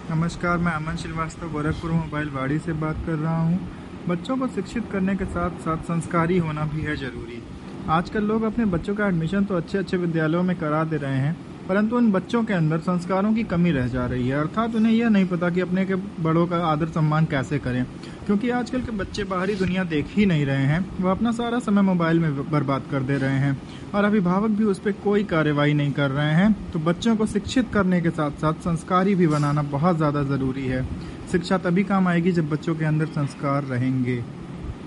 नमस्कार, मैं अमन श्रीवास्तव गोरखपुर मोबाइल वाड़ी से बात कर रहा हूँ। बच्चों को शिक्षित करने के साथ साथ संस्कारी होना भी है ज़रूरी। आजकल लोग अपने बच्चों का एडमिशन तो अच्छे अच्छे विद्यालयों में करा दे रहे हैं, परंतु उन बच्चों के अंदर संस्कारों की कमी रह जा रही है। अर्थात उन्हें यह नहीं पता कि अपने के बड़ों का आदर सम्मान कैसे करें, क्योंकि आजकल के बच्चे बाहरी दुनिया देख ही नहीं रहे हैं। वह अपना सारा समय मोबाइल में बर्बाद कर दे रहे हैं और अभिभावक भी उस पर कोई कार्रवाई नहीं कर रहे हैं। तो बच्चों को शिक्षित करने के साथ साथ संस्कारी भी बनाना बहुत ज़्यादा ज़रूरी है। शिक्षा तभी काम आएगी जब बच्चों के अंदर संस्कार रहेंगे।